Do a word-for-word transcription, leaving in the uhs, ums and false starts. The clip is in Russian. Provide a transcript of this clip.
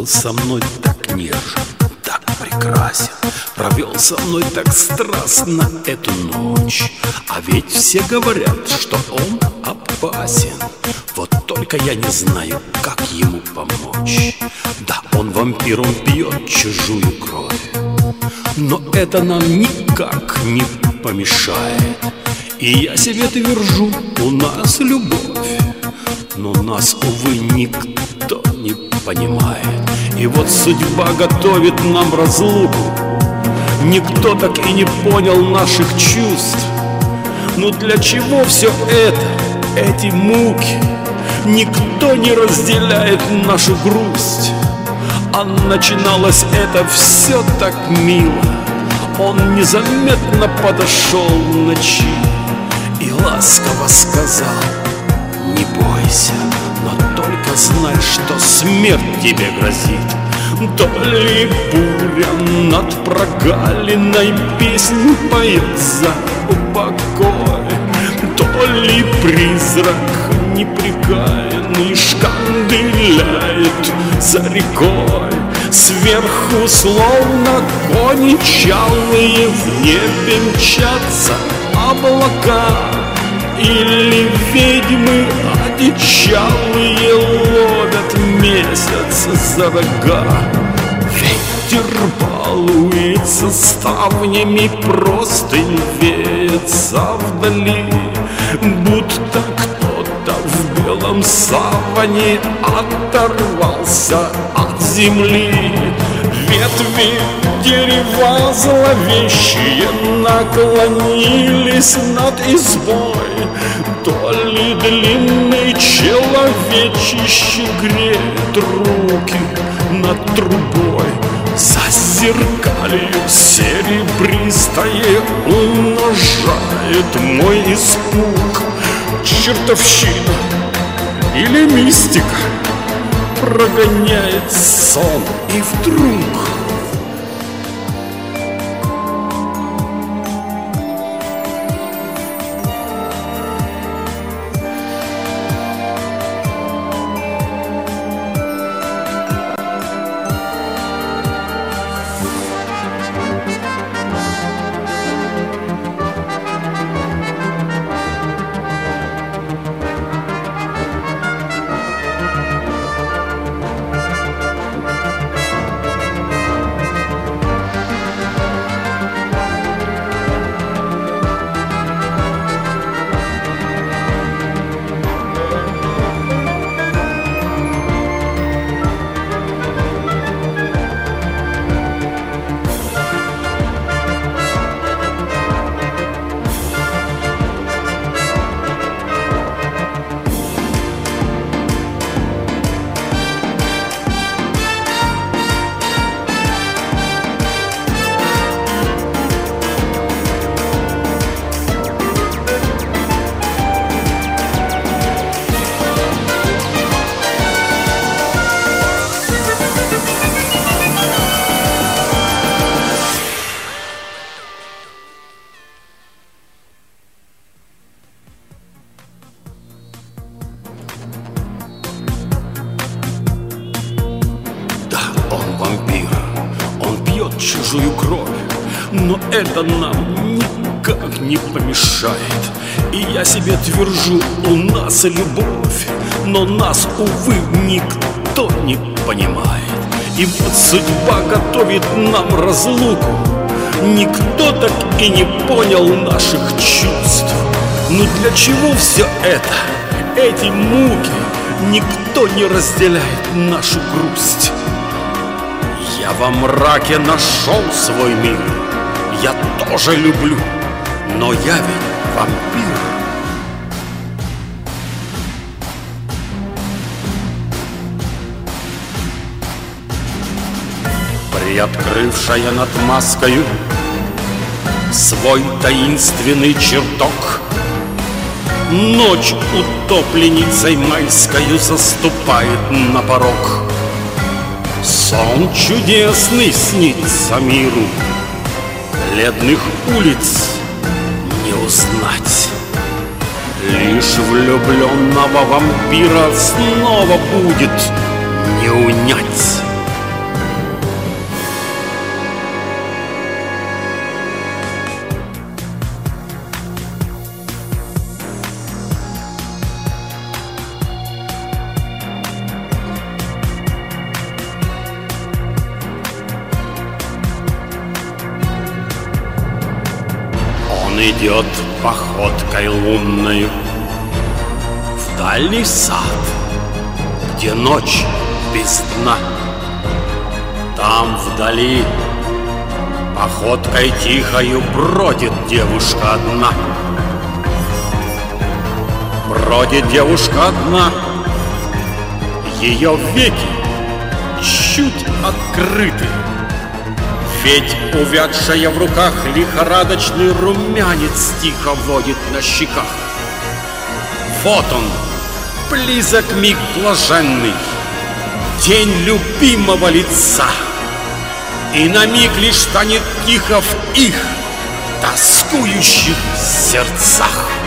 со мной так нежен, так прекрасен, провел со мной так страстно эту ночь. А ведь все говорят, что он опасен. Вот только я не знаю, как ему помочь. Да, он вампир, он пьет чужую кровь, но это нам никак не помешает. И я себе твержу, у нас любовь, но нас, увы, никто не понимает. И вот судьба готовит нам разлуку. Никто так и не понял наших чувств. Но для чего все это, эти муки? Никто не разделяет нашу грусть. А начиналось это все так мило. Он незаметно подошел в ночи и ласково сказал: не бойся, но только знай, что смерть тебе грозит. То ли буря над прогалиной песню поет за упокой, то ли призрак неприкаянный шкандыляет за рекой. Сверху словно кони чалые в небе мчатся облака, или ведьмы одичалые ловят месяц за рога. Ветер балуется ставнями, простынь веется вдали, будто кто-то в белом саване оторвался от земли. Ветви дерева зловещие наклонились над избой, то ли длинный человечище греет руки над трубой. За зеркалью серебристое умножает мой испуг. Чертовщина или мистика прогоняет сон, и вдруг чужую кровь, но это нам никак не помешает. И я себе твержу, у нас любовь, но нас, увы, никто не понимает. И вот судьба готовит нам разлуку. Никто так и не понял наших чувств. Но для чего все это, эти муки? Никто не разделяет нашу грусть. Я во мраке нашел свой мир. Я тоже люблю, но я ведь вампир. Приоткрывшая над маскою свой таинственный чертог, ночь утопленницей майскою заступает на порог. Сон чудесный снится миру, бледных улиц не узнать. Лишь влюбленного вампира снова будет не унять. идет походкой лунною в дальний сад, где ночь без дна. Там вдали походкой тихою бродит девушка одна. Бродит девушка одна, ее веки чуть открыты, ведь увядшая в руках лихорадочный румянец тихо водит на щеках. Вот он, близок миг блаженный, день любимого лица, и на миг лишь станет тихо в их тоскующих сердцах.